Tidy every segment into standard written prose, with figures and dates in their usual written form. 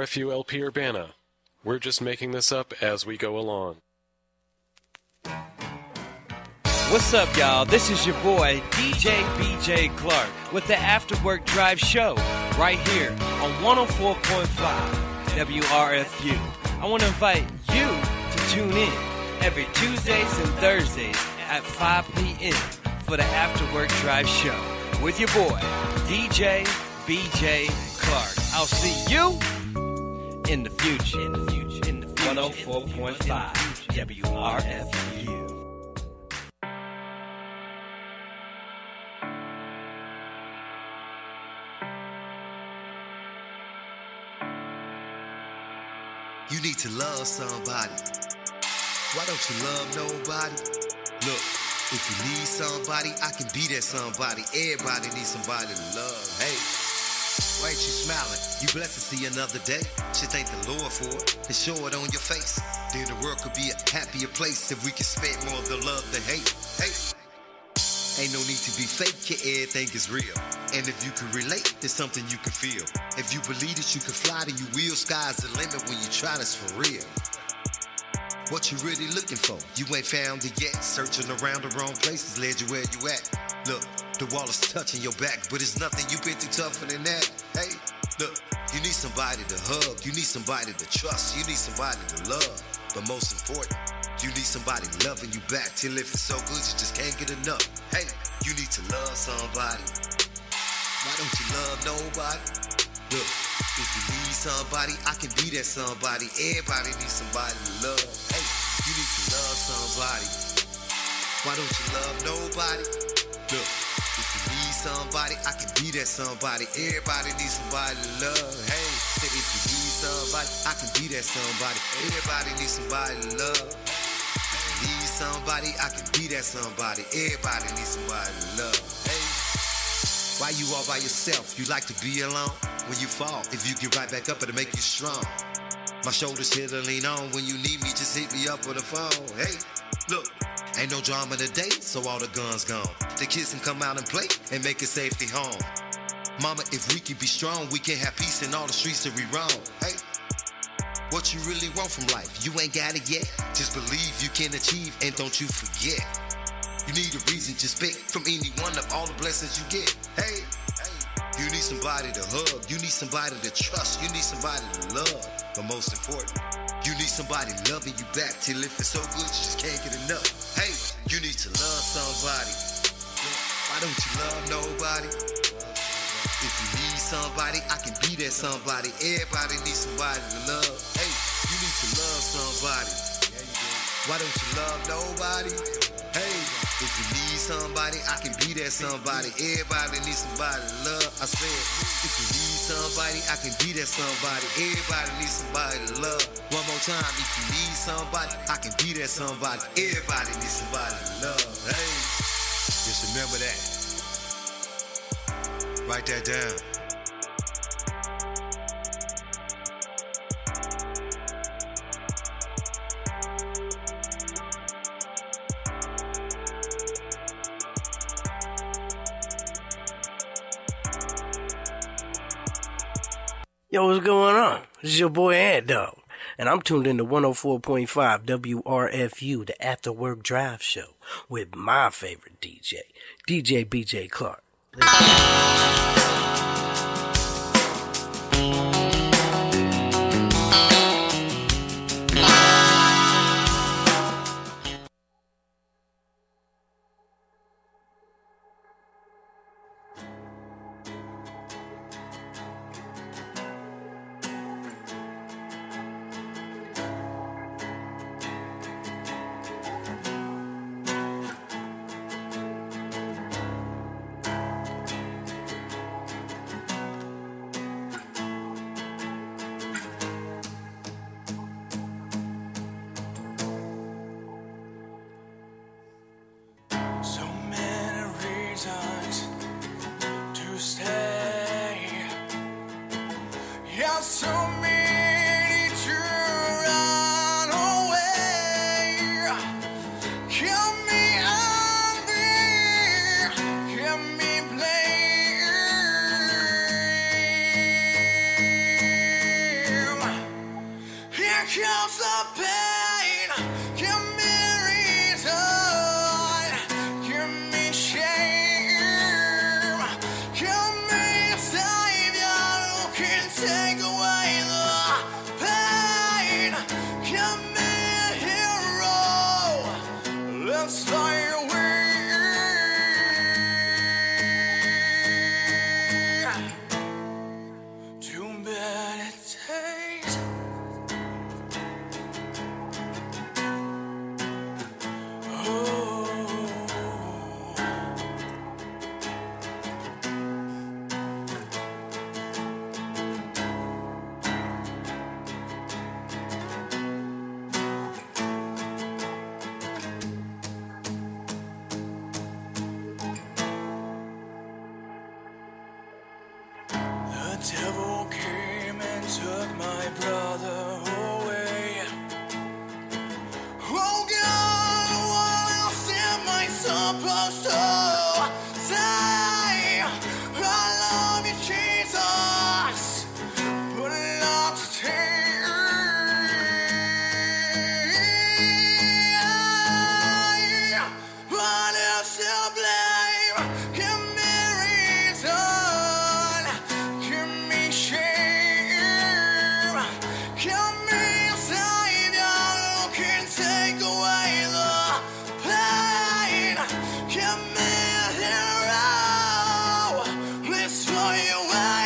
WRFU LP Urbana. We're just making this up as we go along. What's up, y'all? This is your boy, DJ BJ Clark, with the After Work Drive Show, right here on 104.5 WRFU. I want to invite you to tune in every Tuesdays and Thursdays at 5 p.m. for the After Work Drive Show with your boy, DJ BJ Clark. I'll see you in the future. 104.5 WRFU. You need to love somebody. Why don't you love nobody? Look, if you need somebody, I can be that somebody. Everybody needs somebody to love. Hey, why ain't you smiling? You blessed to see another day. Should thank the Lord for it and show it on your face. Then the world could be a happier place if we can spend more of the love than hate. Hey, ain't no need to be fake, everything is real. And if you can relate, there's something you can feel. If you believe that you can fly, then you will. Sky's the limit when you try this for real. What you really looking for? You ain't found it yet. Searching around the wrong places led you where you at. Look, the wall is touching your back, but it's nothing you've been through tougher than that. Hey, look, you need somebody to hug. You need somebody to trust. You need somebody to love. But most important, you need somebody loving you back till if it's so good you just can't get enough. Hey, you need to love somebody. Why don't you love nobody? Look, if you need somebody, I can be that somebody. Everybody needs somebody to love. Hey, you need to love somebody. Why don't you love nobody? Look, if you need somebody, I can be that somebody. Everybody needs somebody to love. Hey, if you need somebody, I can be that somebody. Everybody needs somebody to love. If you need somebody, I can be that somebody. Everybody needs somebody to love. Hey, why you all by yourself? You like to be alone? When you fall, if you get right back up, it'll make you strong. My shoulders here to lean on. When you need me, just hit me up on the phone. Hey, look, ain't no drama today, so all the guns gone. The kids can come out and play and make it safely home. Mama, if we can be strong, we can have peace in all the streets that we roam. Hey, what you really want from life? You ain't got it yet. Just believe you can achieve, and don't you forget. You need a reason to pick from any one of all the blessings you get. Hey, you need somebody to hug. You need somebody to trust. You need somebody to love. But most important, you need somebody loving you back till if it's so good you just can't get enough. Hey, you need to love somebody. Why don't you love nobody? If you need somebody, I can be that somebody. Everybody needs somebody to love. Hey, you need to love somebody. Why don't you love nobody? Hey, if you need somebody, I can be that somebody. Everybody needs somebody to love. I said, if you need somebody, I can be that somebody. Everybody needs somebody to love. One more time, if you need somebody, I can be that somebody. Everybody needs somebody to love. Hey, just remember that. Write that down. Yo, what's going on? This is your boy Ant Dog, and I'm tuned into 104.5 WRFU, the After Work Drive Show, with my favorite DJ, DJ BJ Clark. supposed to say, I love you, Jesus, but not today. What else to blame? Give me reason, give me shame, give me a savior who can take away the pain. Give me a hero, this for your way.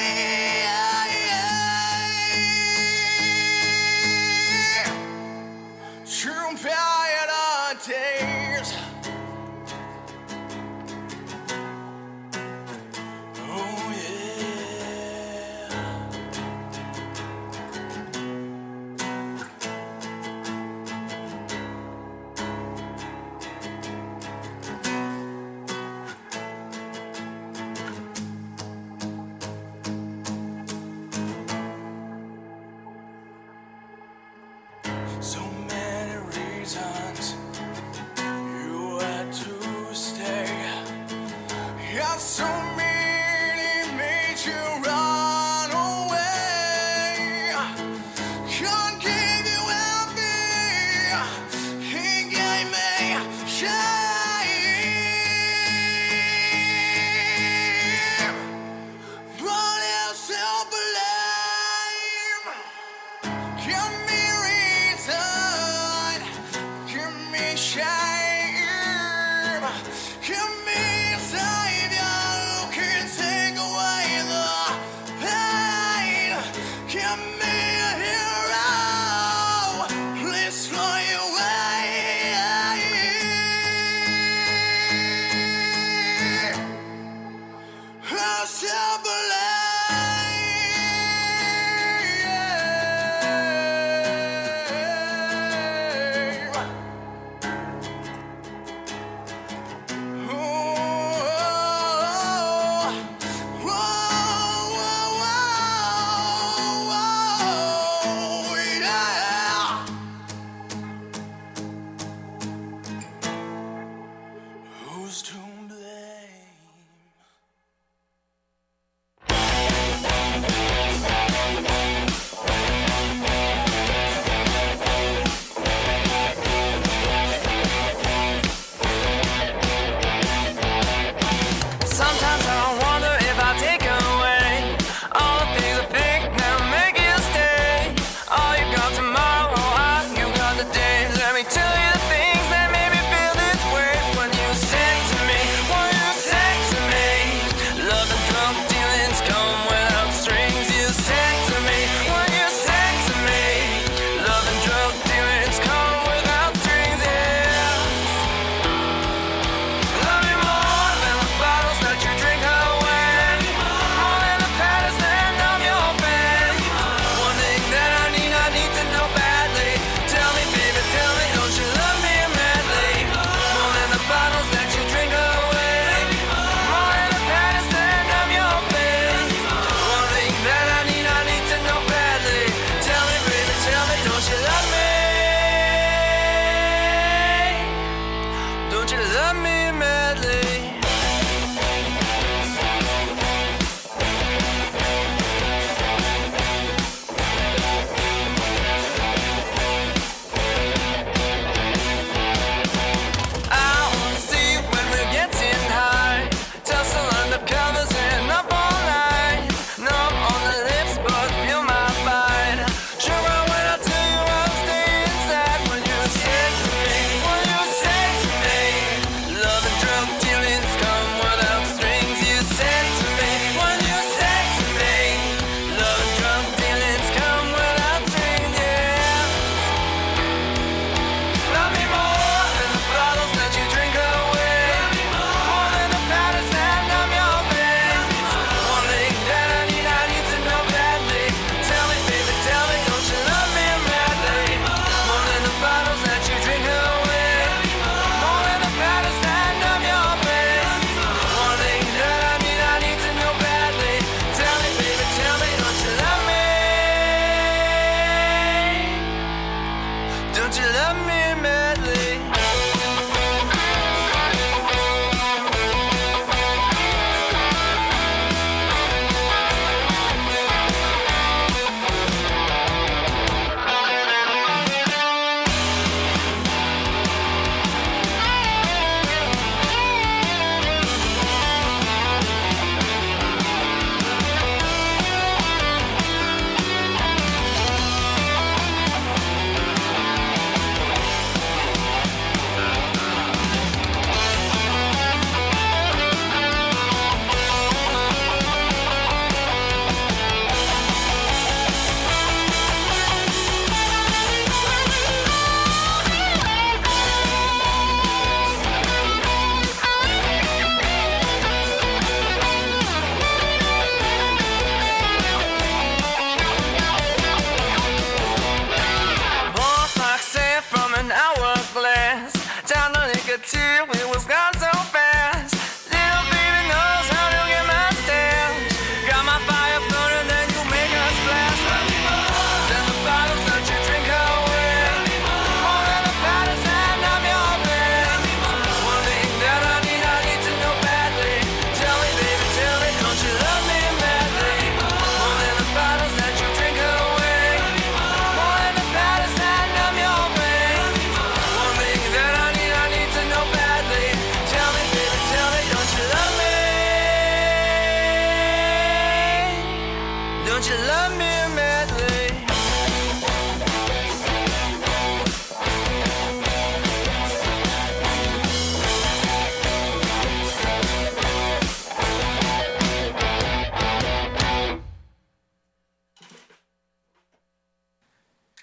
True better days. Oh yeah. So many reasons you had to stay. Yeah, so many made you run away. God gave you happy, He gave me shame. But else to blame? Give me reason, give me shame, give me a savior who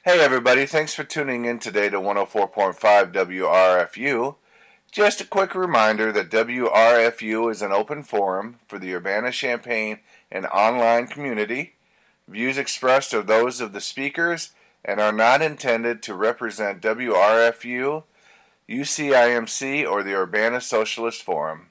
Hey everybody, thanks for tuning in today to 104.5 WRFU. Just a quick reminder that WRFU is an open forum for the Urbana-Champaign and online community. Views expressed are those of the speakers and are not intended to represent WRFU, UCIMC, or the Urbana Socialist Forum.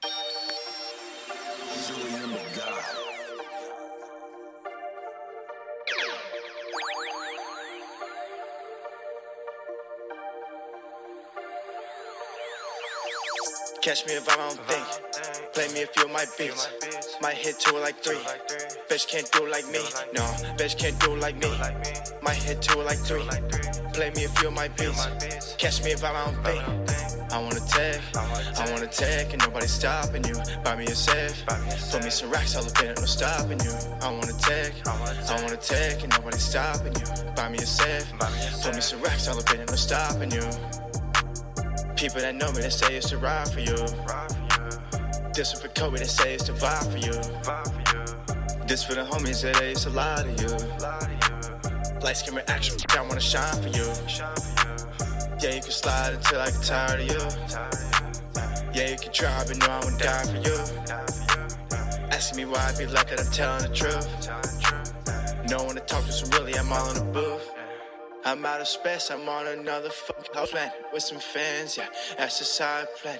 Catch me if I don't think. Play me if you my beats. Might hit two like three. Bitch can't do like me. No, bitch can't do like me. Might hit two like three. Play me if you my beats. Catch me if I don't think. I wanna tag, and nobody's stopping you. Buy me a safe, put me some racks all up in it, no stopping you. I wanna tag, and nobody's stopping you. Buy me a safe, put me some racks all up in it, no stopping you. People that know me, they say it's to ride for you. This one for Kobe, they say it's to vibe for you. This for the homies that they used to lie to you. Light skin reaction, I wanna shine for you. Yeah, you can slide until I get tired of you. Yeah, you can try, but know I won't die for you. Asking me why I be like that, I'm telling the truth. No one to talk to, so really I'm all in the booth. I'm out of space, I'm on another fucking planet with some fans, yeah. That's a side planet,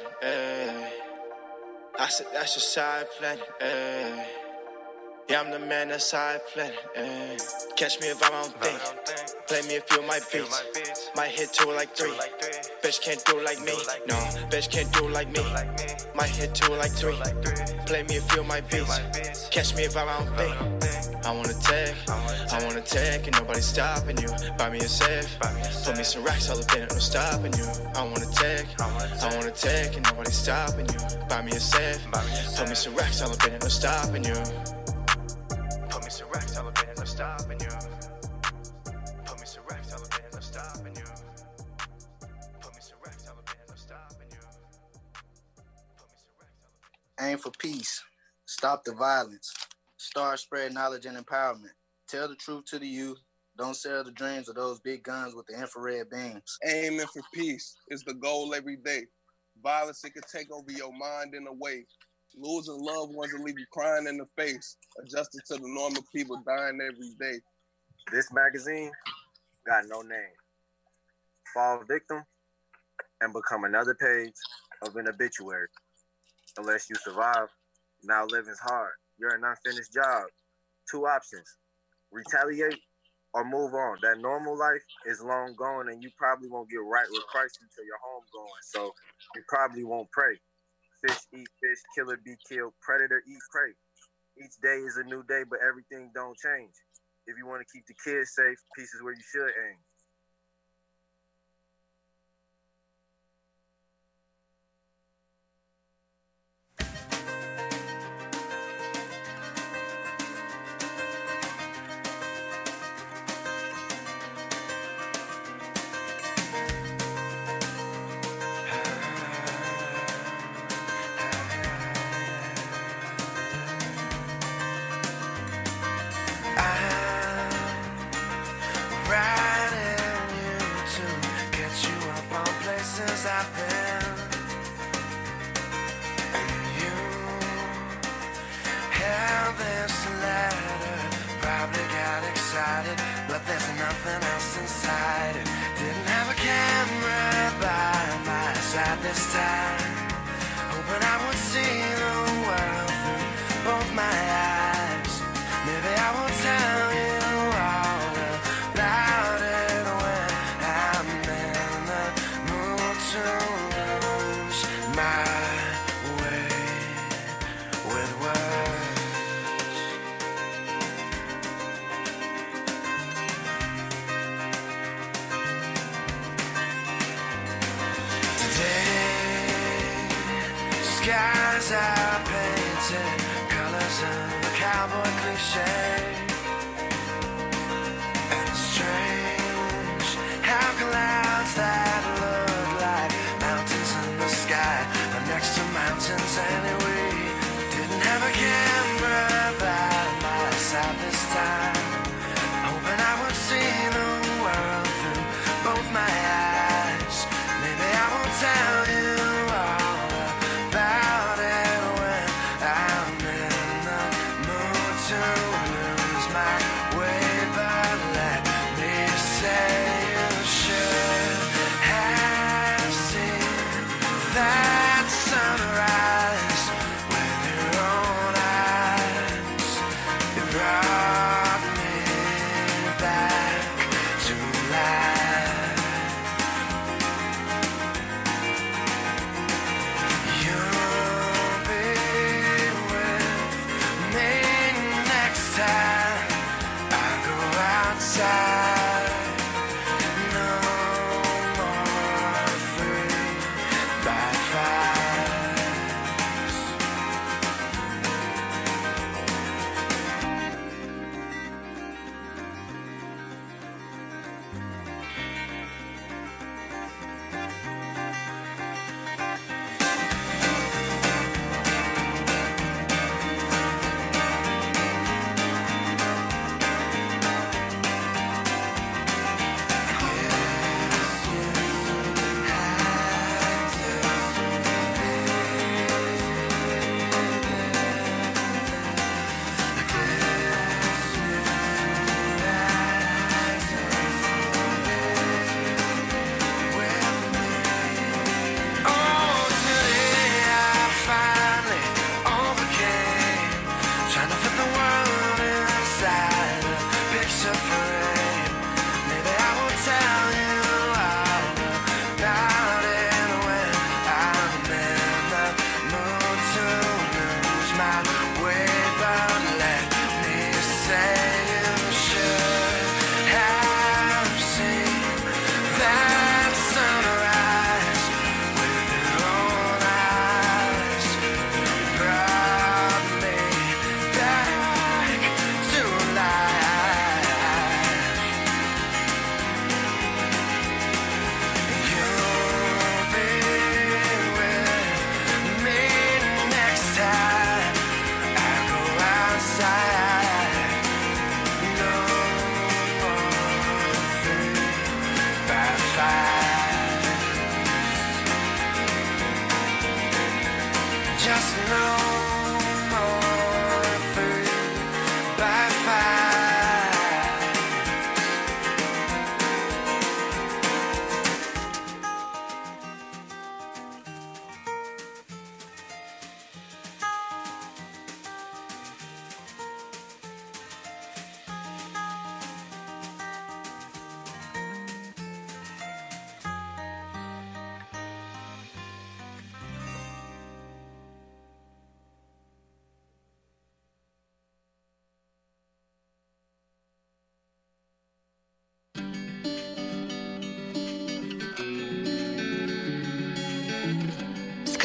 I said that's a side planet, Yeah, I'm the man that's side planet, Catch me if I don't think. Play me if you my beats. Might hit two like three. Bitch can't do like me. No, bitch can't do like me. Might hit two like three. Play me if you my beats. Catch me if I don't think. I wanna tag, and nobody's stopping you. Buy me a safe, put me some racks all up in it, no stopping you. I wanna tag, and nobody's stopping you. Buy me a safe, put me some racks all up in it, no stopping you. Put me some racks all up in it, no stopping you. Put me some racks all up in it, no stopping you. Put me some racks all up in it, no stopping you. Put me some racks all up in it. Aim for peace. Stop the violence. Start spread knowledge and empowerment. Tell the truth to the youth. Don't sell the dreams of those big guns with the infrared beams. Aiming for peace is the goal every day. Violence, it can take over your mind in a way. Losing loved ones will leave you crying in the face. Adjusting to the normal people dying every day. This magazine got no name. Fall victim and become another page of an obituary. Unless you survive, now living's hard. You're an unfinished job. Two options. Retaliate or move on. That normal life is long gone, and you probably won't get right with Christ until your home going. So you probably won't pray. Fish eat fish, killer be killed, predator eat prey. Each day is a new day, but everything don't change. If you want to keep the kids safe, peace is where you should aim. Skies are painted, colors of a cowboy cliche. And it's strange how clouds that look like mountains in the sky are next to mountains anyway. Didn't have a camera by my side this time, hoping I would see the world through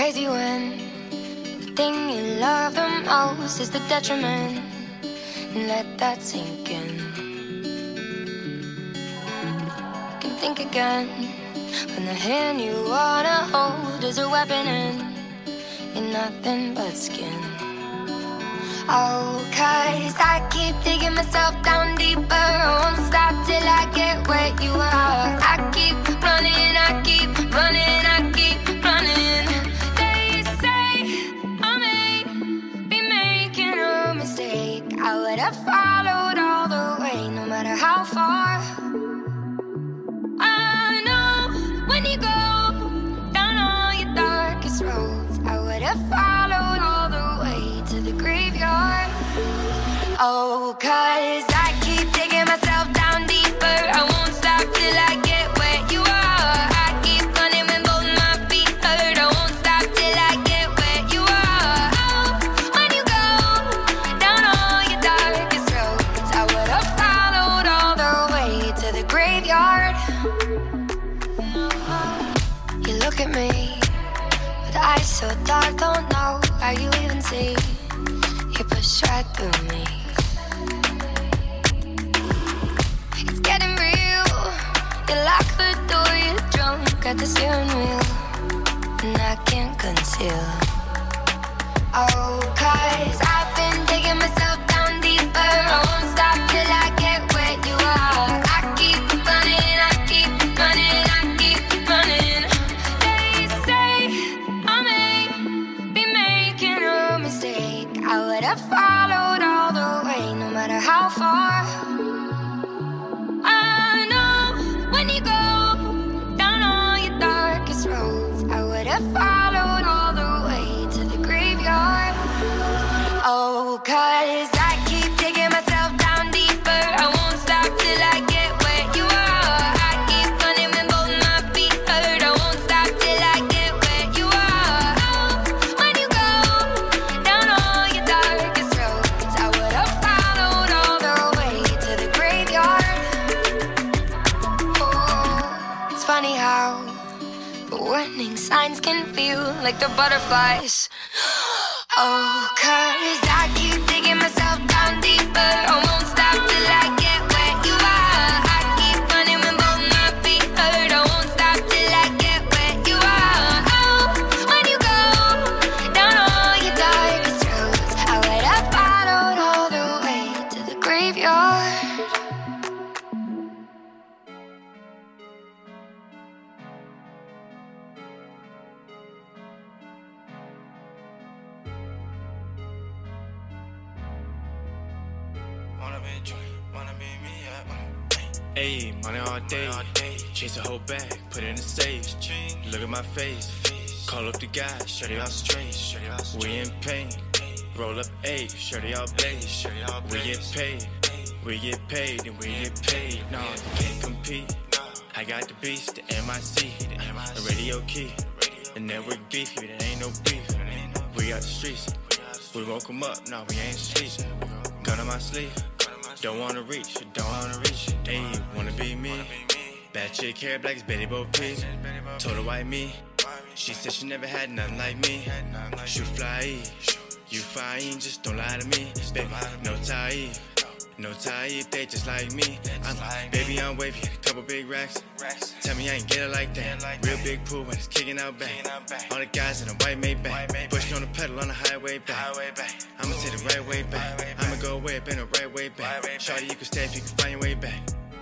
crazy when the thing you love the most is the detriment. Let that sink in. You can think again when the hand you wanna hold is a weapon and you're nothing but skin. Oh, 'cause I keep digging myself down deeper. I won't stop till I get where you are. I keep running, I keep running, I keep running. They say I may be making a mistake. I would have followed all the way, no matter how far. I know when you go down all your darkest roads, I would have followed all the way to the graveyard. Oh, 'cause I keep digging myself down deeper. I won't stop till I get where you are. I keep running when both my feet hurt. I won't stop till I get where you are. Oh, when you go down all your darkest roads, I would have followed all the way to the graveyard. You look at me with eyes so dark, don't know how you even see. You push right through me. It's getting real. You lock the door, you're drunk at the steering wheel, and I can't conceal. Oh, 'cause I've been digging myself down deeper. I won't stop till I get where you are. I keep running, I keep running, I keep running. They say I may be making a mistake. I would have followed all the way, no matter how far. I know when you go down all your darkest roads, I would have followed all the way to the graveyard. Oh, 'cause I keep digging myself down deeper. I won't stop till I get where you are. I keep running when both my feet hurt. I won't stop till I get where you are. Oh, when you go down all your darkest roads, I would have followed all the way to the graveyard. Oh, it's funny how the warning signs can feel like the butterflies. Oh, 'cause I keep digging myself down deeper. I won't stop till I get where you are. I keep running when both my feet hurt. I won't stop till I get where you are. Oh, when you go down all your darkest roads, I would have followed all the way to the graveyard. Ayy, money all day. Chase a whole bag, put it in the safe. Look at my face. Call up the guys, shorty all straight. We in pain. Roll up eight, shorty all blaze. We get paid. We get paid and we get paid. No, you can't compete. I got the beast, the MIC, the radio key, the network beef. There ain't no beef. We out the streets. We woke 'em up, no, we ain't sleep. Gun on my sleeve. Don't wanna reach, don't wanna reach. Hey, wanna be me? Bad chick, hair black as Betty Bo Peep. Told her why me? She said she never had nothing like me. Shoot fly, you fine, just don't lie to me. Baby, no tie, no tie, they just like me. Baby, I'm wavy, couple big racks. Tell me I ain't get it like that. Real big pool when it's kicking out back. All the guys in a white Maybach, pushing on the pedal on the highway back. I'ma take the right way back. I'ma go way up in the right way back. Shawty, you can stay if you can find your way back.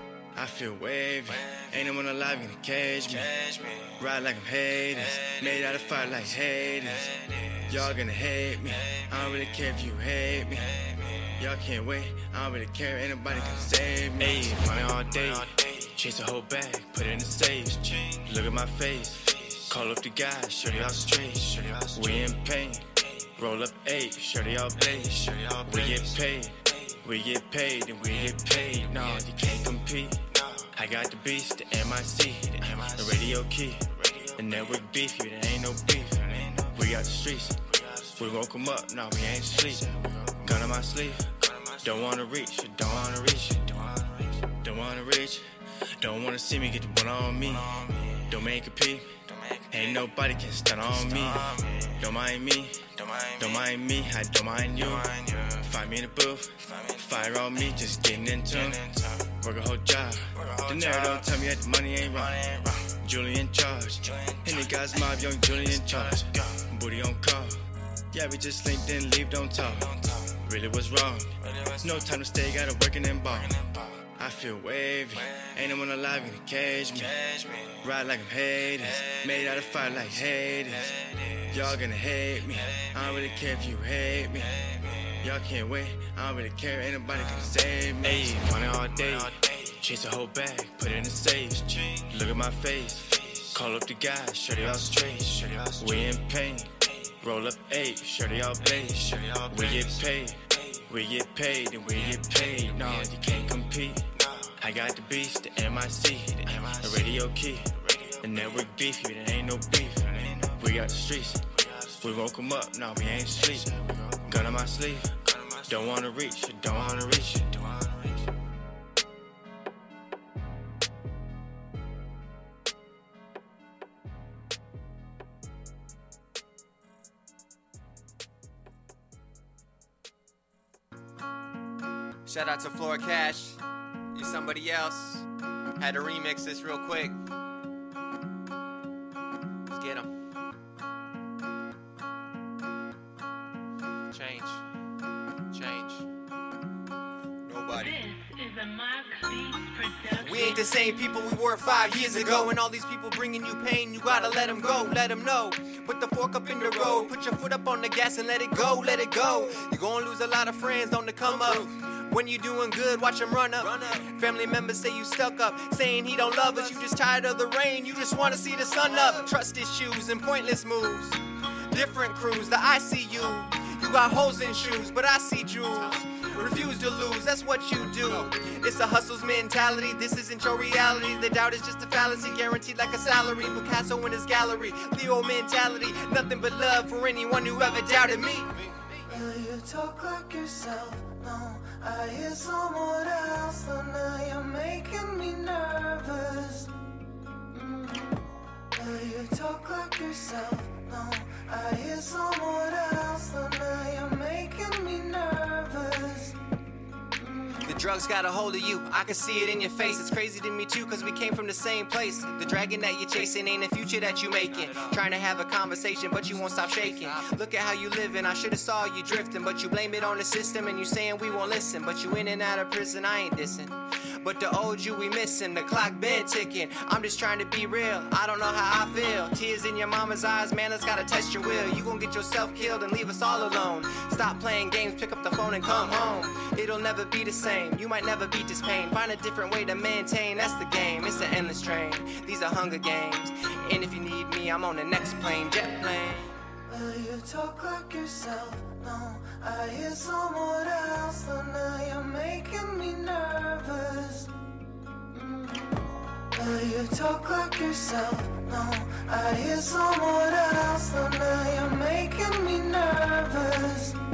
I feel wavy, ain't no one alive gonna cage me. Ride like I'm haters, made out of fire like haters. Y'all gonna hate me, I don't really care if you hate me. Y'all can't wait, I don't really care, ain't nobody can save me. Ayy, money all day, chase a whole bag, put it in the safe. Look at my face, call up the guys, shorty all straight. We in pain, roll up eight, shorty all blaze. We get paid, we get paid and we get paid. No, you can't compete. I got the beast, the MIC, the radio key, the network beef. There ain't no beef. We out the streets, we woke 'em up, no, we ain't sleep. Gun on my sleeve, don't wanna reach, don't wanna reach, don't wanna reach, don't wanna see me get the one on me. Don't make a peep. Ain't nobody can stun on me. Don't mind me. Don't mind me. I don't mind you. Find me in the booth. Fire on me, just getting in tune. Work a whole job. The nerd don't tell me that the money ain't wrong. Julie in charge. In the guy's mob, young Julie in charge. Booty on call. Yeah, we just linked in, leave, don't talk. Really was wrong. No time to stay, gotta work and ball. I feel wavy. Ain't no one alive gonna cage me. Ride like I'm Hades. Made out of fire like Hades. Y'all gonna hate me. I don't really care if you hate me. Y'all can't wait. I don't really care. Ain't nobody gonna save me. Ayy, money all day. Chase a whole bag, put it in the safe. Look at my face. Call up the guys, shorty all straight. We in pain. Roll up 8, shorty all blaze. We get paid. We get paid and we get paid. No, you can't compete. I got the beast, the MIC, the radio key, the network beef. There ain't no beef. We got the streets. We woke 'em up. No, we ain't sleep. Gun on my sleeve. Don't wanna reach. Don't wanna reach. Shout out to Flora Cash. You somebody else. Had to remix this real quick. Let's get 'em. Change. Nobody. We ain't the same people we were 5 years ago. And all these people bringing you pain, you gotta let them go, let them know. Put the fork up in the road, put your foot up on the gas and let it go, let it go. You're gonna lose a lot of friends on the come up. When you doing good, watch them run up. Family members say you stuck up, saying he don't love us. You just tired of the rain, you just wanna see the sun up. Trust issues and pointless moves. Different crews, the ICU. You got holes in shoes, but I see jewels. Refuse to lose, that's what you do. It's a hustle's mentality, this isn't your reality. The doubt is just a fallacy, guaranteed like a salary. Picasso in his gallery, Leo mentality. Nothing but love for anyone who ever doubted me. You talk like yourself, no, I hear someone else. So now you're making me nervous. You talk like yourself, no, I hear someone else. So now you're making me nervous. The drugs got a hold of you, I can see it in your face. It's crazy to me too, cause we came from the same place. The dragon that you're chasing ain't the future that you making. Trying to have a conversation, but you won't stop shaking. Look at how you living, I should've saw you drifting. But you blame it on the system and you saying we won't listen. But you in and out of prison, I ain't dissing. But the old you we missing, the clock been ticking. I'm just trying to be real, I don't know how I feel. Tears in your mama's eyes, man, that's gotta test your will. You gon' get yourself killed and leave us all alone. Stop playing games, pick up the phone and come home. It'll never be the same, you might never beat this pain. Find a different way to maintain, that's the game. It's an endless train, these are Hunger Games. And if you need me, I'm on the next plane, jet plane. Well, you talk like yourself, no, I hear someone else. So now you're making me nervous. Well, you talk like yourself, no, I hear someone else. So now you're making me nervous.